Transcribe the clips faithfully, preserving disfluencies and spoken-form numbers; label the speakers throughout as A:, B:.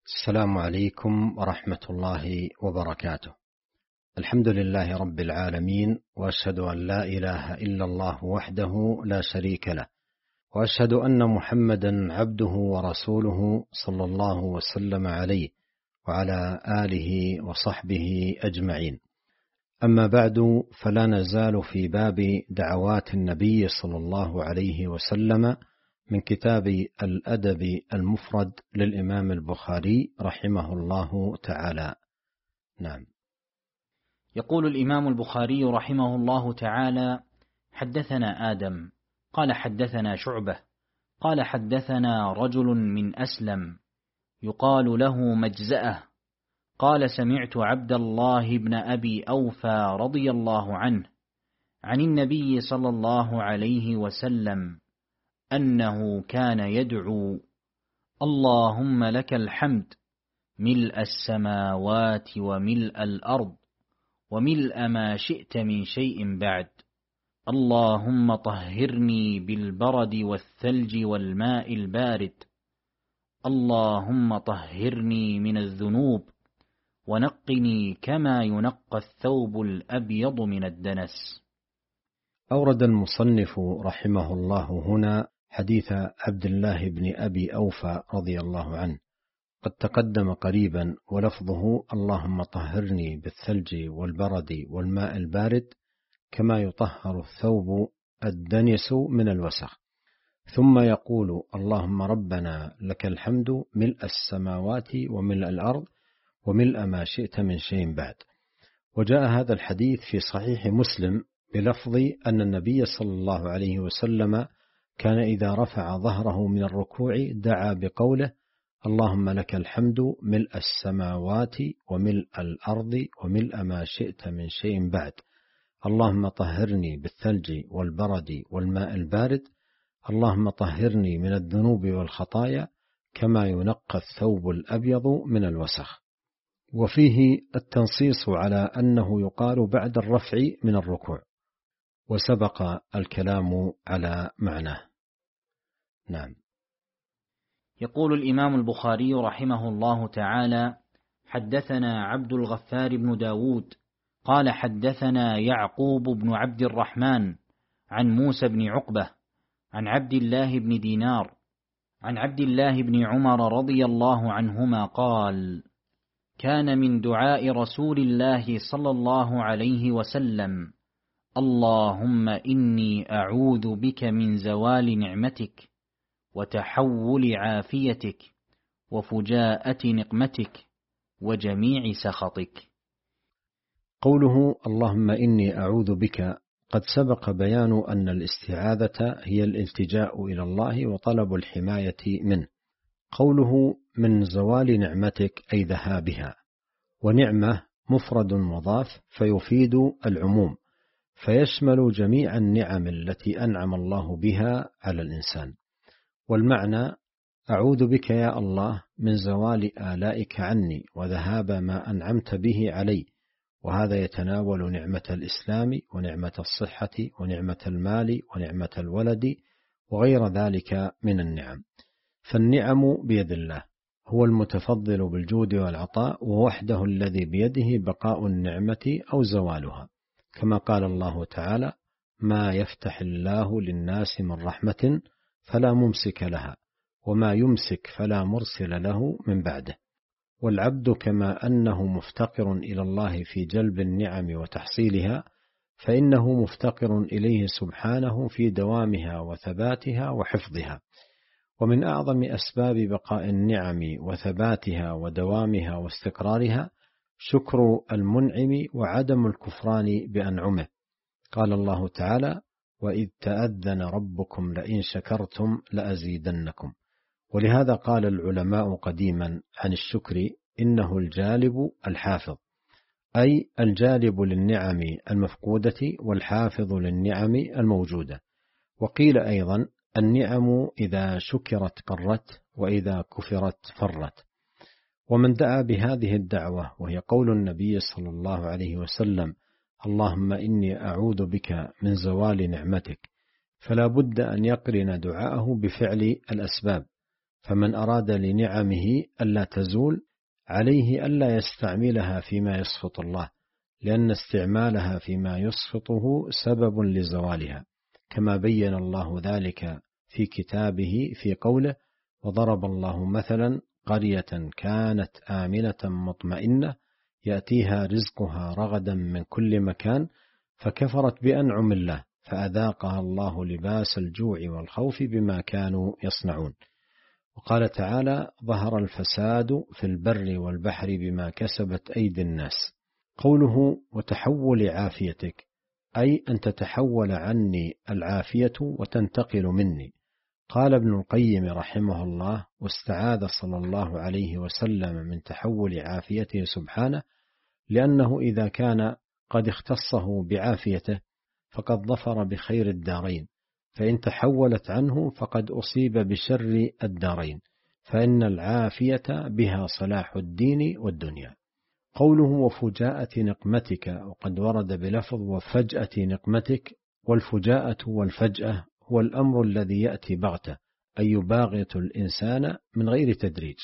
A: السلام عليكم ورحمة الله وبركاته. الحمد لله رب العالمين، وأشهد أن لا إله إلا الله وحده لا شريك له، وأشهد أن محمدا عبده ورسوله صلى الله وسلم عليه وعلى آله وصحبه أجمعين. أما بعد، فلا نزال في باب دعوات النبي صلى الله عليه وسلم من كتاب الأدب المفرد للإمام البخاري رحمه الله تعالى. نعم.
B: يقول الإمام البخاري رحمه الله تعالى: حدثنا آدم قال حدثنا شعبة قال حدثنا رجل من أسلم يقال له مجزأة قال: سمعت عبد الله بن أبي أوفى رضي الله عنه عن النبي صلى الله عليه وسلم أنه كان يدعو: اللهم لك الحمد ملء السماوات وملء الأرض وملء ما شئت من شيء بعد، اللهم طهرني بالبرد والثلج والماء البارد، اللهم طهرني من الذنوب ونقني كما ينقى الثوب الأبيض من الدنس.
A: أورد المصنف رحمه الله هنا حديث عبد الله بن أبي أوفى رضي الله عنه، قد تقدم قريبا، ولفظه: اللهم طهرني بالثلج والبرد والماء البارد كما يطهر الثوب الدنس من الوسخ. ثم يقول: اللهم ربنا لك الحمد ملء السماوات وملء الأرض وملء ما شئت من شيء بعد. وجاء هذا الحديث في صحيح مسلم بلفظ أن النبي صلى الله عليه وسلم كان إذا رفع ظهره من الركوع دعا بقوله: اللهم لك الحمد ملء السماوات وملء الأرض وملء ما شئت من شيء بعد، اللهم طهرني بالثلج والبرد والماء البارد، اللهم طهرني من الذنوب والخطايا كما ينقى الثوب الأبيض من الوسخ. وفيه التنصيص على أنه يقال بعد الرفع من الركوع، وسبق الكلام على معناه. نعم.
B: يقول الإمام البخاري رحمه الله تعالى: حدثنا عبد الغفار بن داود قال حدثنا يعقوب بن عبد الرحمن عن موسى بن عقبة عن عبد الله بن دينار عن عبد الله بن عمر رضي الله عنهما قال: كان من دعاء رسول الله صلى الله عليه وسلم: اللهم إني أعوذ بك من زوال نعمتك وتحول عافيتك وفجاءة نقمتك وجميع سخطك.
A: قوله اللهم إني أعوذ بك قد سبق بيان أن الاستعاذة هي الالتجاء إلى الله وطلب الحماية منه. قوله من زوال نعمتك أي ذهابها، ونعمة مفرد مضاف فيفيد العموم، فيشمل جميع النعم التي أنعم الله بها على الإنسان. والمعنى: أعوذ بك يا الله من زوال آلائك عني وذهاب ما أنعمت به علي. وهذا يتناول نعمة الإسلام ونعمة الصحة ونعمة المال ونعمة الولد وغير ذلك من النعم. فالنعم بيد الله، هو المتفضل بالجود والعطاء، ووحده الذي بيده بقاء النعمة أو زوالها، كما قال الله تعالى: ما يفتح الله للناس من رحمة فلا ممسك لها وما يمسك فلا مرسل له من بعده. والعبد كما أنه مفتقر إلى الله في جلب النعم وتحصيلها، فإنه مفتقر إليه سبحانه في دوامها وثباتها وحفظها. ومن أعظم أسباب بقاء النعم وثباتها ودوامها واستقرارها شكر المنعم وعدم الكفران بأنعمه. قال الله تعالى: وإذ تأذن ربكم لئن شكرتم لأزيدنكم. ولهذا قال العلماء قديما عن الشكر: إنه الجالب الحافظ، أي الجالب للنعم المفقودة والحافظ للنعم الموجودة. وقيل أيضا: النعم إذا شكرت قرت وإذا كفرت فرت. ومن دعا بهذه الدعوة، وهي قول النبي صلى الله عليه وسلم: اللهم إني أعوذ بك من زوال نعمتك، فلا بد أن يقرن دعاءه بفعل الأسباب، فمن أراد لنعمه ألا تزول عليه ألا يستعملها فيما يسخط الله، لأن استعمالها فيما يسخطه سبب لزوالها، كما بين الله ذلك في كتابه في قوله: وضرب الله مثلا قرية كانت آمنة مطمئنة يأتيها رزقها رغدا من كل مكان فكفرت بأنعم الله فأذاقها الله لباس الجوع والخوف بما كانوا يصنعون. وقال تعالى: ظهر الفساد في البر والبحر بما كسبت أيدي الناس. قوله: وتحول عافيتك، أي أن تتحول عني العافية وتنتقل مني. قال ابن القيم رحمه الله: واستعاذ صلى الله عليه وسلم من تحول عافيته سبحانه، لأنه إذا كان قد اختصه بعافيته فقد ظفر بخير الدارين، فإن تحولت عنه فقد أصيب بشر الدارين، فإن العافية بها صلاح الدين والدنيا. قوله: وفجاءة نقمتك، وقد ورد بلفظ وفجأة نقمتك، والفجاءة والفجأة هو الأمر الذي يأتي بغتة، أي يباغت الإنسان من غير تدريج.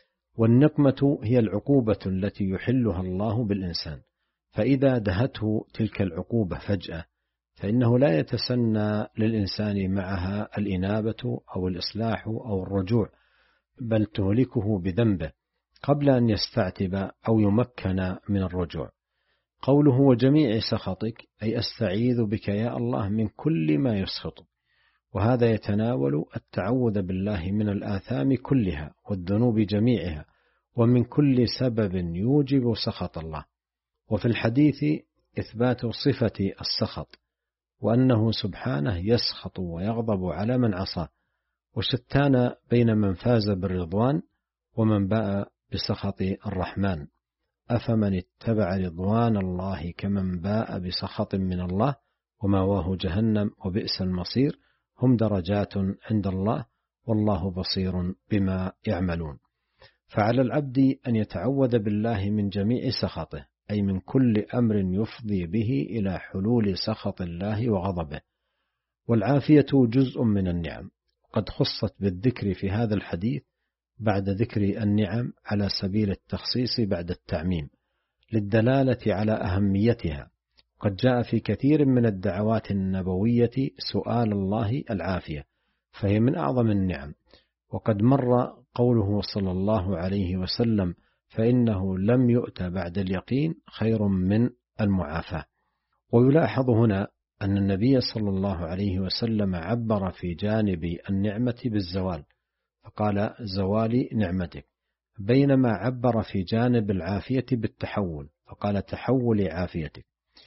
A: والنقمة هي العقوبة التي يحلها الله بالإنسان، فإذا دهته تلك العقوبة فجأة فإنه لا يتسنى للإنسان معها الإنابة أو الإصلاح أو الرجوع، بل تهلكه بذنبه قبل أن يستعتب أو يمكن من الرجوع. قوله: وجميع سخطك، أي أستعيذ بك يا الله من كل ما يسخطك، وهذا يتناول التعوذ بالله من الآثام كلها والذنوب جميعها ومن كل سبب يوجب سخط الله. وفي الحديث إثبات صفة السخط، وأنه سبحانه يسخط ويغضب على من عصاه، وشتان بين من فاز بالرضوان ومن باء بسخط الرحمن. أفمن اتبع رضوان الله كمن باء بسخط من الله ومأواه جهنم وبئس المصير، هم درجات عند الله والله بصير بما يعملون. فعلى العبد أن يتعوذ بالله من جميع سخطه، أي من كل أمر يفضي به إلى حلول سخط الله وغضبه. والعافية جزء من النعم، قد خصت بالذكر في هذا الحديث بعد ذكر النعم على سبيل التخصيص بعد التعميم، للدلالة على أهميتها. قد جاء في كثير من الدعوات النبوية سؤال الله العافية، فهي من أعظم النعم. وقد مر قوله صلى الله عليه وسلم: فإنه لم يؤت بعد اليقين خير من المعافاة. ويلاحظ هنا أن النبي صلى الله عليه وسلم عبر في جانب النعمة بالزوال فقال: زوال نعمتك، بينما عبر في جانب العافية بالتحول فقال: تحول عافيتك.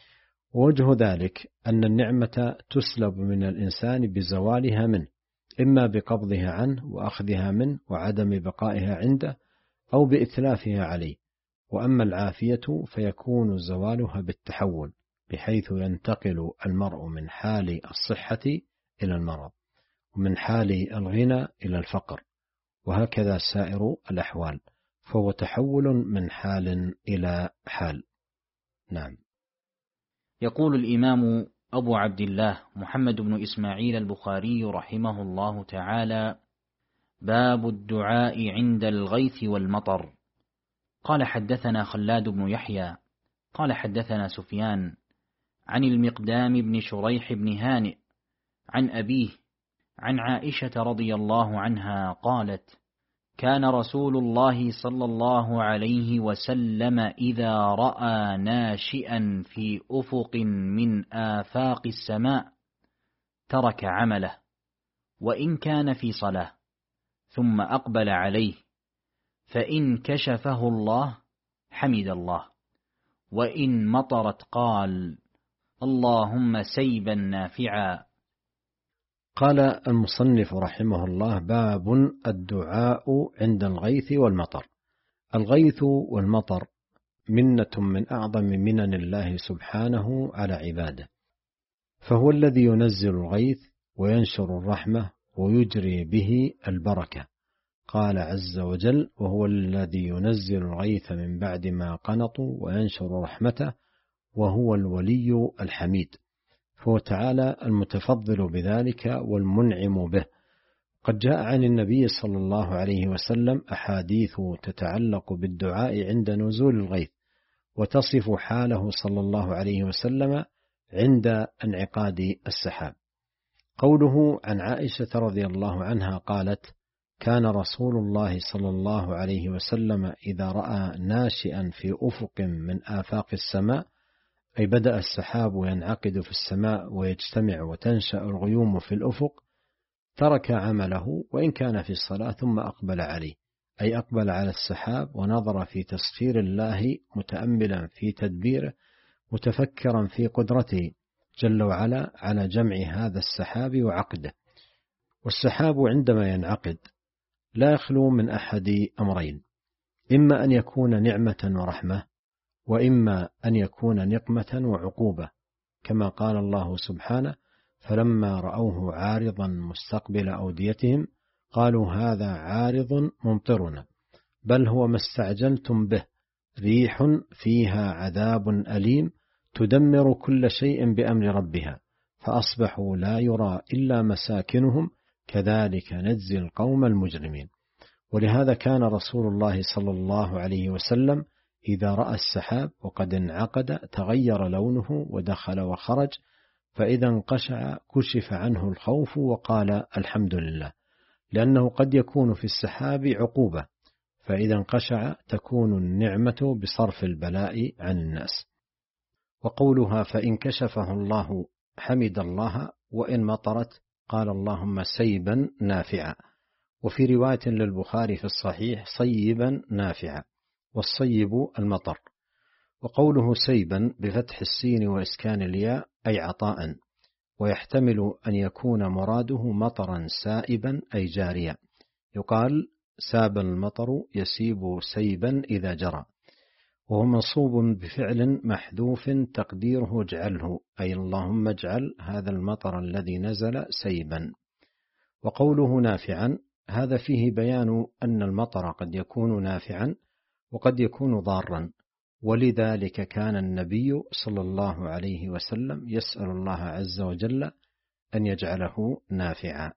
A: ووجه ذلك أن النعمة تسلب من الإنسان بزوالها منه، إما بقبضها عنه وأخذها منه وعدم بقائها عنده، أو بإتلافها عليه. وأما العافية فيكون زوالها بالتحول، بحيث ينتقل المرء من حال الصحة إلى المرض، ومن حال الغنى إلى الفقر، وهكذا سائر الأحوال، فهو تحول من حال إلى حال. نعم.
B: يقول الإمام أبو عبد الله محمد بن إسماعيل البخاري رحمه الله تعالى: باب الدعاء عند الغيث والمطر. قال: حدثنا خلاد بن يحيى قال: حدثنا سفيان عن المقدام بن شريح بن هانئ عن أبيه عن عائشة رضي الله عنها قالت: كان رسول الله صلى الله عليه وسلم إذا رأى ناشئا في أفق من آفاق السماء ترك عمله وإن كان في صلاة، ثم أقبل عليه، فإن كشفه الله حمد الله، وإن مطرت قال: اللهم سيبا نافعا.
A: قال المصنف رحمه الله: باب الدعاء عند الغيث والمطر. الغيث والمطر منة من أعظم منن الله سبحانه على عباده، فهو الذي ينزل الغيث وينشر الرحمة ويجري به البركة. قال عز وجل: وهو الذي ينزل الغيث من بعد ما قنطوا وينشر رحمته وهو الولي الحميد. فهو تعالى المتفضل بذلك والمنعم به، قد جاء عن النبي صلى الله عليه وسلم أحاديث تتعلق بالدعاء عند نزول الغيث، وتصف حاله صلى الله عليه وسلم عند انعقاد السحاب. قوله عن عائشة رضي الله عنها قالت: كان رسول الله صلى الله عليه وسلم إذا رأى ناشئا في أفق من آفاق السماء، أي بدأ السحاب ينعقد في السماء ويجتمع وتنشأ الغيوم في الأفق، ترك عمله وإن كان في الصلاة ثم أقبل عليه، أي أقبل على السحاب ونظر في تسخير الله، متأملا في تدبيره، متفكرا في قدرته جل وعلا على جمع هذا السحاب وعقده. والسحاب عندما ينعقد لا يخلو من أحد أمرين: إما أن يكون نعمة ورحمة، وإما أن يكون نقمة وعقوبة، كما قال الله سبحانه: فلما رأوه عارضا مستقبل أوديتهم قالوا هذا عارض ممطرنا بل هو ما استعجلتم به ريح فيها عذاب أليم تدمر كل شيء بأمر ربها فأصبحوا لا يرى إلا مساكنهم كذلك نجزي القوم المجرمين. ولهذا كان رسول الله صلى الله عليه وسلم إذا رأى السحاب وقد انعقد تغير لونه ودخل وخرج، فإذا انقشع كشف عنه الخوف وقال الحمد لله، لأنه قد يكون في السحاب عقوبة، فإذا انقشع تكون النعمة بصرف البلاء عن الناس. وقولها فإن كشفه الله حمد الله، وإن مطرت قال اللهم سيبا نافعا. وفي رواية للبخاري في الصحيح صيبا نافعا، والصيب المطر. وقوله سيبا بفتح السين وإسكان الياء أي عطاء، ويحتمل أن يكون مراده مطرا سائبا أي جاريا، يقال ساب المطر يسيب سيبا إذا جرى، وهو منصوب بفعل محذوف تقديره اجعله، أي اللهم اجعل هذا المطر الذي نزل سيبا. وقوله نافعا هذا فيه بيان أن المطر قد يكون نافعا وقد يكون ضارا، ولذلك كان النبي صلى الله عليه وسلم يسأل الله عز وجل أن يجعله نافعا.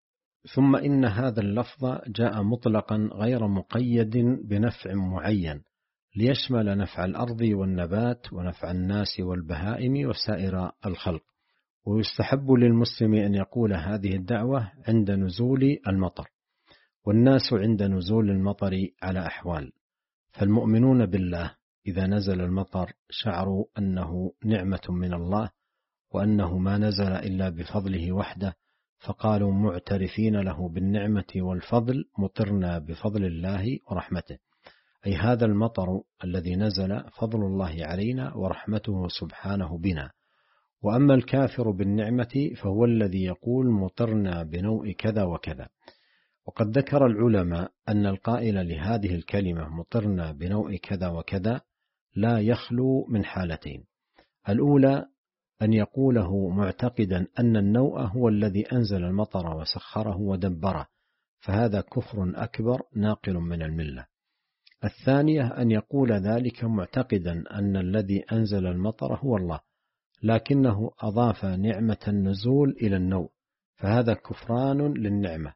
A: ثم إن هذا اللفظ جاء مطلقا غير مقيد بنفع معين، ليشمل نفع الأرض والنبات ونفع الناس والبهائم وسائر الخلق. ويستحب للمسلم أن يقول هذه الدعوة عند نزول المطر، والناس عند نزول المطر على أحوال. فالمؤمنون بالله إذا نزل المطر شعروا أنه نعمة من الله، وأنه ما نزل إلا بفضله وحده، فقالوا معترفين له بالنعمة والفضل مطرنا بفضل الله ورحمته، أي هذا المطر الذي نزل فضل الله علينا ورحمته سبحانه بنا. وأما الكافر بالنعمة فهو الذي يقول مطرنا بنوء كذا وكذا. وقد ذكر العلماء أن القائل لهذه الكلمة مطرنا بنوء كذا وكذا لا يخلو من حالتين: الأولى أن يقوله معتقدا أن النوء هو الذي أنزل المطر وسخره ودبره، فهذا كفر أكبر ناقل من الملة. الثانية أن يقول ذلك معتقدا أن الذي أنزل المطر هو الله، لكنه أضاف نعمة النزول إلى النوء، فهذا كفران للنعمة،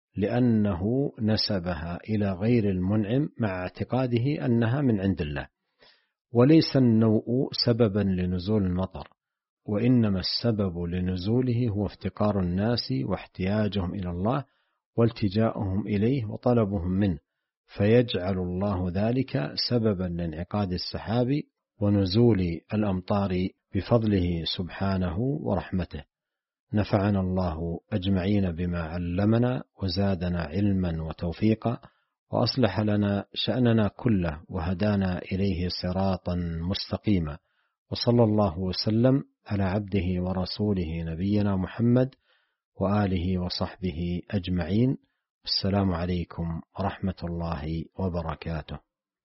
A: لأنه نسبها إلى غير المنعم مع اعتقاده أنها من عند الله. وليس النوء سببا لنزول المطر، وإنما السبب لنزوله هو افتقار الناس واحتياجهم إلى الله والتجاؤهم إليه وطلبهم منه، فيجعل الله ذلك سببا لانعقاد السحاب ونزول الأمطار بفضله سبحانه ورحمته. نفعنا الله أجمعين بما علمنا وزادنا علما وتوفيقا، وأصلح لنا شأننا كله وهدانا إليه صراطا مستقيما. وصلى الله وسلم على عبده ورسوله نبينا محمد وآله وصحبه أجمعين. السلام عليكم ورحمة الله وبركاته.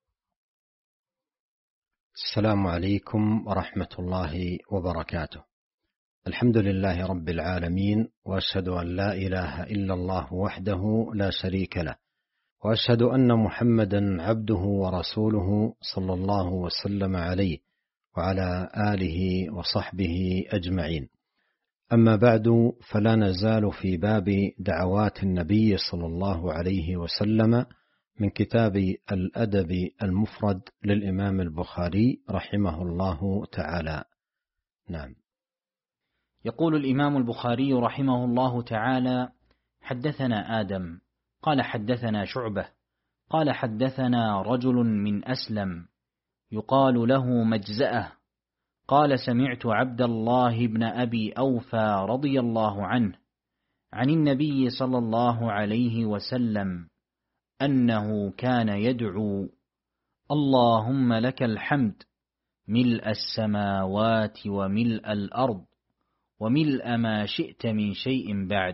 A: السلام عليكم ورحمة الله وبركاته. الحمد لله رب العالمين، وأشهد أن لا إله إلا الله وحده لا شريك له، وأشهد أن محمدا عبده ورسوله صلى الله وسلم عليه وعلى آله وصحبه أجمعين. أما بعد، فلا نزال في باب دعوات النبي صلى الله عليه وسلم من كتاب الأدب المفرد للإمام البخاري رحمه الله تعالى. نعم.
B: يقول الإمام البخاري رحمه الله تعالى: حدثنا آدم قال حدثنا شعبة قال حدثنا رجل من أسلم يقال له مجزأة قال: سمعت عبد الله بن أبي أوفى رضي الله عنه عن النبي صلى الله عليه وسلم أنه كان يدعو: اللهم لك الحمد ملء السماوات وملء الأرض وملء ما شئت من شيء بعد،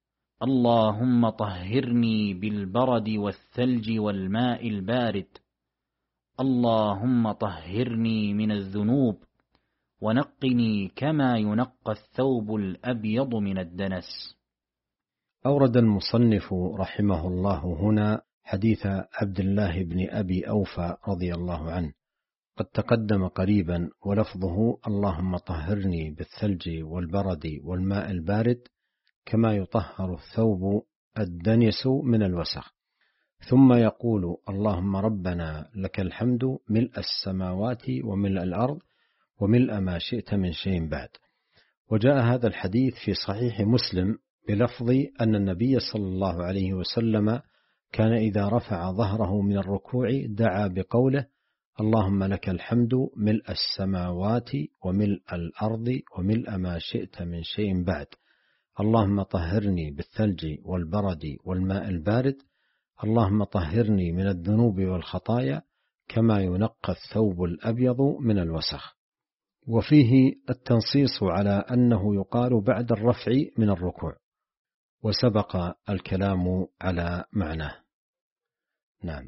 B: اللهم طهرني بالبرد والثلج والماء البارد، اللهم طهرني من الذنوب ونقني كما ينقى الثوب الأبيض من الدنس.
A: أورد المصنف رحمه الله هنا حديث عبد الله بن أبي أوفى رضي الله عنه، قد تقدم قريبا، ولفظه: اللهم طهرني بالثلج والبرد والماء البارد كما يطهر الثوب الدنس من الوسخ. ثم يقول: اللهم ربنا لك الحمد ملء السماوات وملء الأرض وملء ما شئت من شيء بعد. وجاء هذا الحديث في صحيح مسلم بلفظ أن النبي صلى الله عليه وسلم كان إذا رفع ظهره من الركوع دعا بقوله: اللهم لك الحمد ملء السماوات وملء الأرض وملء ما شئت من شيء بعد، اللهم طهرني بالثلج والبرد والماء البارد، اللهم طهرني من الذنوب والخطايا كما ينقى الثوب الأبيض من الوسخ. وفيه التنصيص على أنه يقال بعد الرفع من الركوع، وسبق الكلام على معناه. نعم.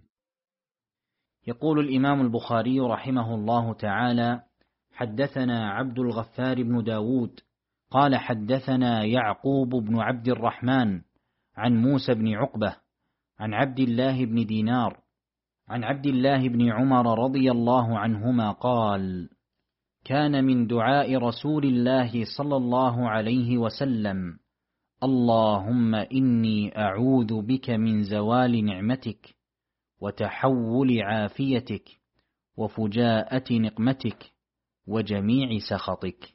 B: يقول الإمام البخاري رحمه الله تعالى: حدثنا عبد الغفار بن داود قال حدثنا يعقوب بن عبد الرحمن عن موسى بن عقبة عن عبد الله بن دينار عن عبد الله بن عمر رضي الله عنهما قال: كان من دعاء رسول الله صلى الله عليه وسلم: اللهم إني أعوذ بك من زوال نعمتك وتحول عافيتك وفجاءة نقمتك وجميع سخطك.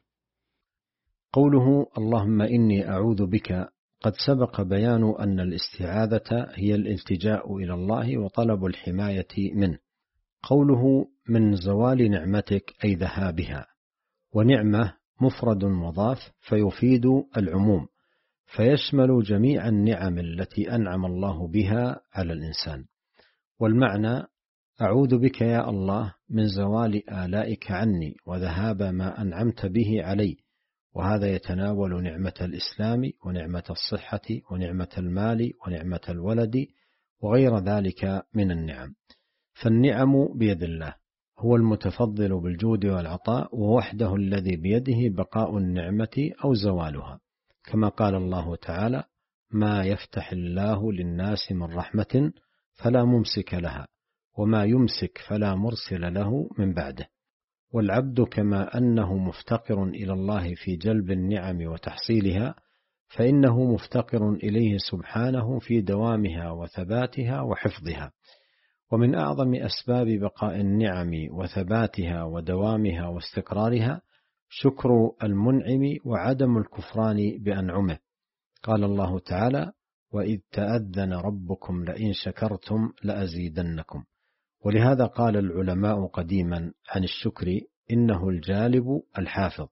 A: قوله اللهم إني أعوذ بك قد سبق بيان أن الاستعاذة هي الالتجاء إلى الله وطلب الحماية منه. قوله من زوال نعمتك أي ذهابها، ونعمة مفرد مضاف فيفيد العموم، فيشمل جميع النعم التي أنعم الله بها على الإنسان. والمعنى: أعوذ بك يا الله من زوال آلائك عني وذهاب ما أنعمت به علي، وهذا يتناول نعمة الإسلام ونعمة الصحة ونعمة المال ونعمة الولد وغير ذلك من النعم. فالنعم بيد الله، هو المتفضل بالجود والعطاء، ووحده الذي بيده بقاء النعمة أو زوالها، كما قال الله تعالى: ما يفتح الله للناس من رحمة فلا ممسك لها وما يمسك فلا مرسل له من بعده. والعبد كما أنه مفتقر إلى الله في جلب النعم وتحصيلها، فإنه مفتقر إليه سبحانه في دوامها وثباتها وحفظها. ومن أعظم أسباب بقاء النعم وثباتها ودوامها واستقرارها شكر المنعم وعدم الكفران بأنعمه. قال الله تعالى: وإذ تأذن ربكم لئن شكرتم لأزيدنكم. ولهذا قال العلماء قديما عن الشكر: إنه الجالب الحافظ،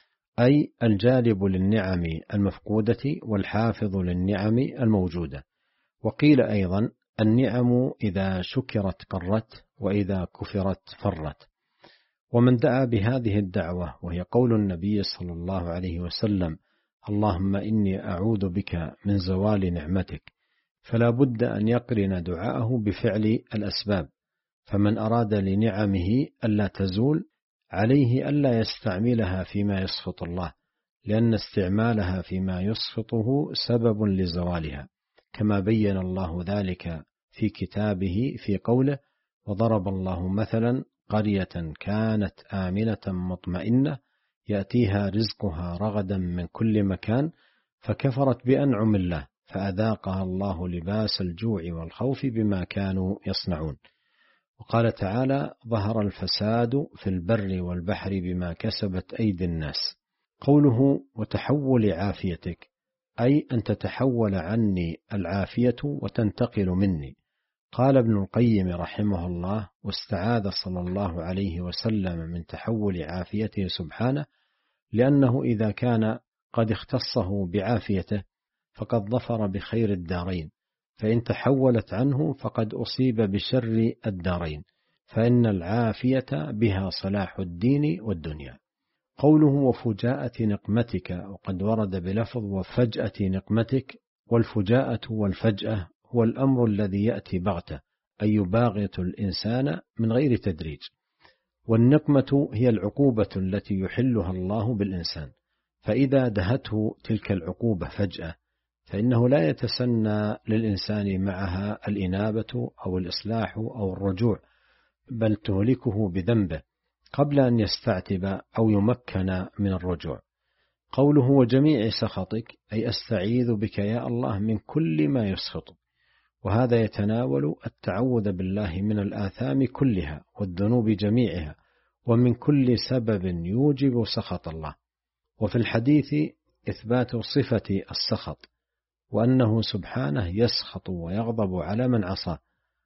A: أي الجالب للنعم المفقودة والحافظ للنعم الموجودة. وقيل أيضا: النعم إذا شكرت قرت وإذا كفرت فرت. ومن دعا بهذه الدعوة، وهي قول النبي صلى الله عليه وسلم: اللهم إني أعوذ بك من زوال نعمتك، فلا بد أن يقرن دعاءه بفعل الأسباب. فمن أراد لنعمه ألا تزول عليه ألا يستعملها فيما يسخط الله، لأن استعمالها فيما يسخطه سبب لزوالها، كما بين الله ذلك في كتابه في قوله: وضرب الله مثلا قرية كانت آمنة مطمئنة يأتيها رزقها رغدا من كل مكان، فكفرت بأنعم الله فأذاقها الله لباس الجوع والخوف بما كانوا يصنعون. وقال تعالى: ظهر الفساد في البر والبحر بما كسبت أيدي الناس. قوله: وتحول عافيتك، أي أن تتحول عني العافية وتنتقل مني. قال ابن القيم رحمه الله: واستعاذ صلى الله عليه وسلم من تحول عافيته سبحانه، لأنه إذا كان قد اختصه بعافيته فقد ظفر بخير الدارين، فإن تحولت عنه فقد أصيب بشر الدارين، فإن العافية بها صلاح الدين والدنيا. قوله: وفجاءة نقمتك، وقد ورد بلفظ وفجأة نقمتك، والفجاءة والفجأة هو الأمر الذي يأتي بغتة، أي يباغت الإنسان من غير تدريج. والنقمة هي العقوبة التي يحلها الله بالإنسان، فإذا دهته تلك العقوبة فجأة فإنه لا يتسنى للإنسان معها الإنابة أو الإصلاح أو الرجوع، بل تهلكه بذنبه قبل أن يستعتب أو يمكن من الرجوع. قوله: وجميع سخطك، أي أستعيذ بك يا الله من كل ما يسخط، وهذا يتناول التعوذ بالله من الآثام كلها والذنوب جميعها ومن كل سبب يوجب سخط الله. وفي الحديث إثبات صفة السخط، وأنه سبحانه يسخط ويغضب على من عصاه،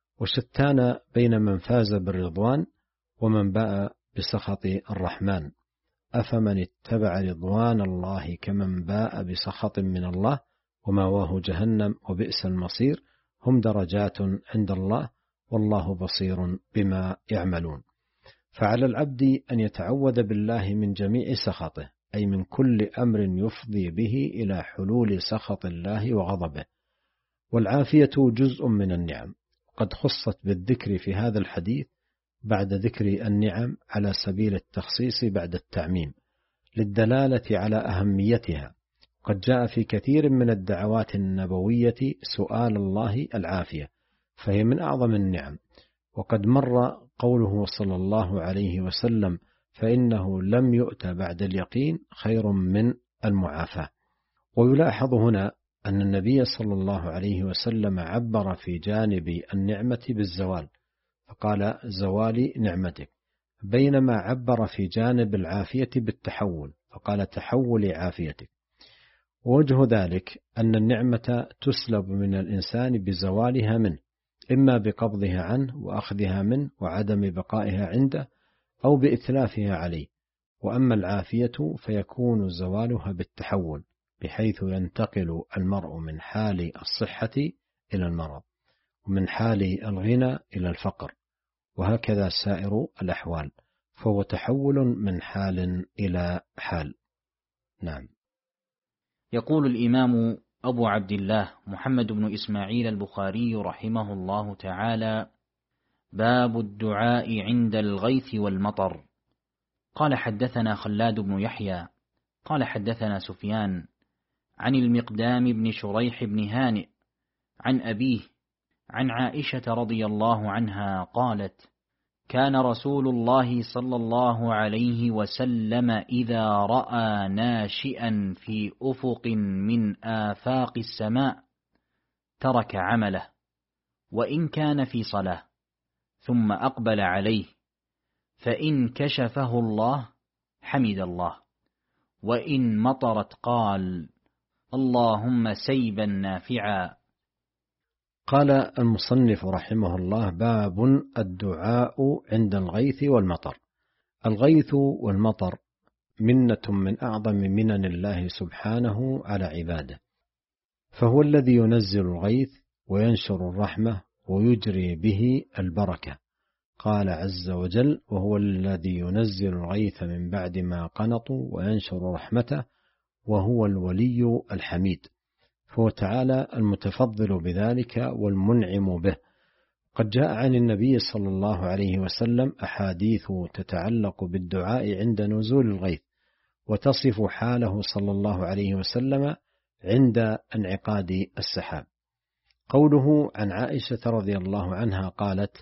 A: وشتان بين من فاز بالرضوان ومن باء بسخط الرحمن. أفمن اتبع رضوان الله كمن باء بسخط من الله ومأواه جهنم وبئس المصير، هم درجات عند الله والله بصير بما يعملون. فعلى العبد أن يتعوذ بالله من جميع سخطه، أي من كل أمر يفضي به إلى حلول سخط الله وغضبه. والعافية جزء من النعم، قد خصت بالذكر في هذا الحديث بعد ذكر النعم على سبيل التخصيص بعد التعميم، للدلالة على أهميتها. قد جاء في كثير من الدعوات النبوية سؤال الله العافية، فهي من أعظم النعم. وقد مر قوله صلى الله عليه وسلم: فإنه لم يؤت بعد اليقين خير من المعافاة. ويلاحظ هنا أن النبي صلى الله عليه وسلم عبر في جانب النعمة بالزوال، فقال: زوال نعمتك، بينما عبر في جانب العافية بالتحول، فقال: تحول عافيتك. ووجه ذلك أن النعمة تسلب من الإنسان بزوالها منه، إما بقبضها عنه وأخذها منه وعدم بقائها عنده، أو بإتلافها عليه. وأما العافية فيكون زوالها بالتحول، بحيث ينتقل المرء من حال الصحة إلى المرض، ومن حال الغنى إلى الفقر، وهكذا سائر الأحوال، فهو تحول من حال إلى حال. نعم.
B: يقول الإمام أبو عبد الله محمد بن إسماعيل البخاري رحمه الله تعالى: باب الدعاء عند الغيث والمطر. قال: حدثنا خلاد بن يحيى قال: حدثنا سفيان عن المقدام بن شريح بن هانئ عن أبيه عن عائشة رضي الله عنها قالت: كان رسول الله صلى الله عليه وسلم إذا رأى ناشئا في أفق من آفاق السماء ترك عمله وإن كان في صلاة، ثم أقبل عليه، فإن كشفه الله حمد الله، وإن مطرت قال: اللهم سيبا نافعا.
A: قال المصنف رحمه الله: باب الدعاء عند الغيث والمطر. الغيث والمطر منة من أعظم منن الله سبحانه على عباده، فهو الذي ينزل الغيث وينشر الرحمة ويجري به البركة. قال عز وجل: وهو الذي ينزل الغيث من بعد ما قنطوا وينشر رحمته وهو الولي الحميد. فهو تعالى المتفضل بذلك والمنعم به. قد جاء عن النبي صلى الله عليه وسلم أحاديث تتعلق بالدعاء عند نزول الغيث، وتصف حاله صلى الله عليه وسلم عند انعقاد السحاب. قوله عن عائشة رضي الله عنها قالت: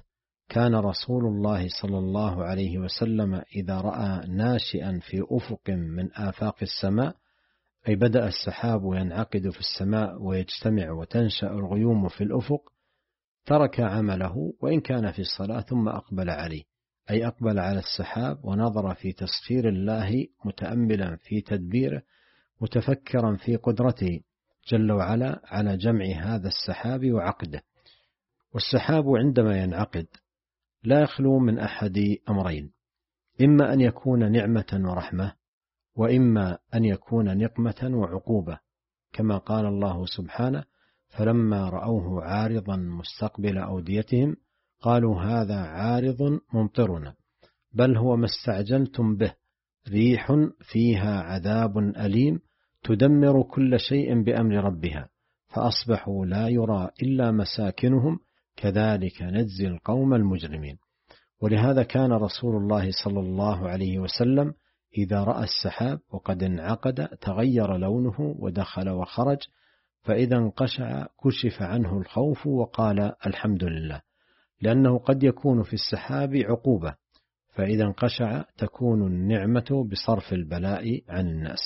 A: كان رسول الله صلى الله عليه وسلم إذا رأى ناشئا في أفق من آفاق السماء، أي بدأ السحاب ينعقد في السماء ويجتمع وتنشأ الغيوم في الأفق، ترك عمله وإن كان في الصلاة ثم أقبل عليه، أي أقبل على السحاب ونظر في تسخير الله متأملا في تدبيره متفكرا في قدرته جل وعلا على جمع هذا السحاب وعقده. والسحاب عندما ينعقد لا يخلو من أحد أمرين: إما أن يكون نعمة ورحمة، وإما أن يكون نقمة وعقوبة، كما قال الله سبحانه: فلما رأوه عارضا مستقبل أوديتهم قالوا هذا عارض ممطرنا بل هو ما استعجلتم به ريح فيها عذاب أليم تدمر كل شيء بأمر ربها فأصبحوا لا يرى إلا مساكنهم كذلك نجزي القوم المجرمين. ولهذا كان رسول الله صلى الله عليه وسلم إذا رأى السحاب وقد انعقد تغير لونه ودخل وخرج، فإذا انقشع كشف عنه الخوف وقال الحمد لله، لأنه قد يكون في السحاب عقوبة، فإذا انقشع تكون النعمة بصرف البلاء عن الناس.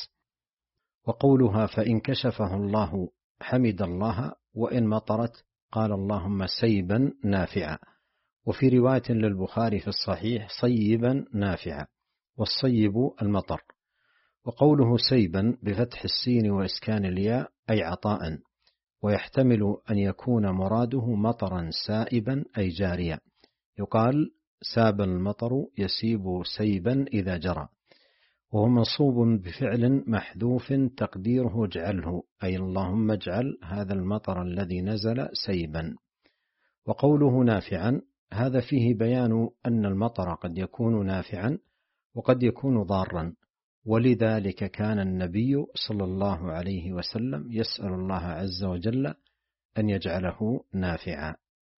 A: وقولها فإن كشفه الله حمد الله وإن مطرت قال اللهم سيبا نافعا. وفي رواية للبخاري في الصحيح صيبا نافعا، والصيب المطر. وقوله سيبا بفتح السين وإسكان الياء أي عطاء، ويحتمل أن يكون مراده مطرا سائبا أي جاريا، يقال ساب المطر يسيب سيبا إذا جرى، وهو منصوب بفعل محذوف تقديره اجعله، أي اللهم اجعل هذا المطر الذي نزل سيبا. وقوله نافعا هذا فيه بيان أن المطر قد يكون نافعا وقد يكون ضارا، ولذلك كان النبي صلى الله عليه وسلم يسأل الله عز وجل أن يجعله نافعا.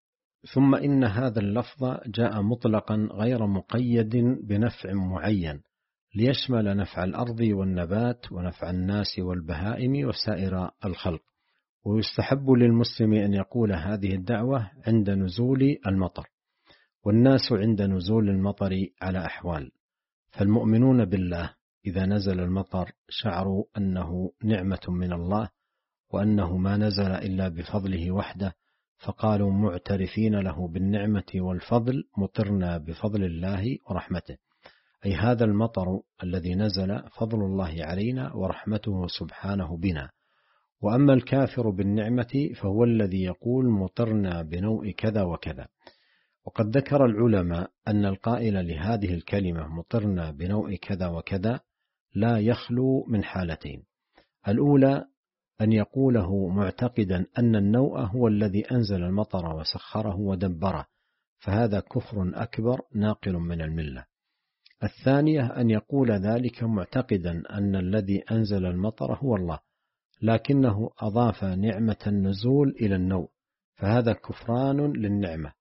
A: ثم إن هذا اللفظ جاء مطلقا غير مقيد بنفع معين، ليشمل نفع الأرض والنبات ونفع الناس والبهائم وسائر الخلق. ويستحب للمسلم أن يقول هذه الدعوة عند نزول المطر، والناس عند نزول المطر على أحوال. فالمؤمنون بالله إذا نزل المطر شعروا أنه نعمة من الله، وأنه ما نزل إلا بفضله وحده، فقالوا معترفين له بالنعمة والفضل مطرنا بفضل الله ورحمته، أي هذا المطر الذي نزل فضل الله علينا ورحمته سبحانه بنا. وأما الكافر بالنعمة فهو الذي يقول مطرنا بنوء كذا وكذا. وقد ذكر العلماء أن القائل لهذه الكلمة مطرنا بنوء كذا وكذا لا يخلو من حالتين: الأولى أن يقوله معتقدا أن النوء هو الذي أنزل المطر وسخره ودبره، فهذا كفر أكبر ناقل من الملة. الثانية أن يقول ذلك معتقدا أن الذي أنزل المطر هو الله، لكنه أضاف نعمة النزول إلى النوء، فهذا كفران للنعمة،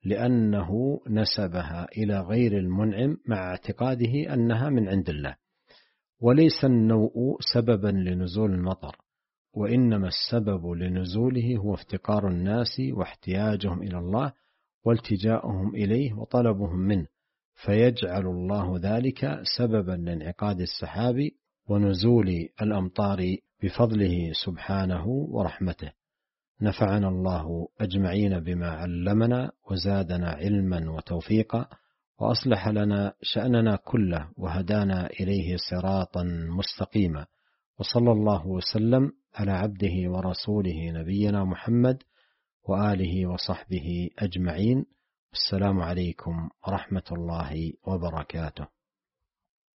A: لأنه نسبها إلى غير المنعم مع اعتقاده أنها من عند الله. وليس النوء سببا لنزول المطر، وإنما السبب لنزوله هو افتقار الناس واحتياجهم إلى الله والتجاؤهم إليه وطلبهم منه، فيجعل الله ذلك سببا لانعقاد السحاب ونزول الأمطار بفضله سبحانه ورحمته. نفعنا الله أجمعين بما علمنا وزادنا علما وتوفيقا، وأصلح لنا شأننا كله وهدانا إليه صراطا مستقيما. وصلى الله وسلم على عبده ورسوله نبينا محمد وآله وصحبه أجمعين. السلام عليكم ورحمة الله وبركاته.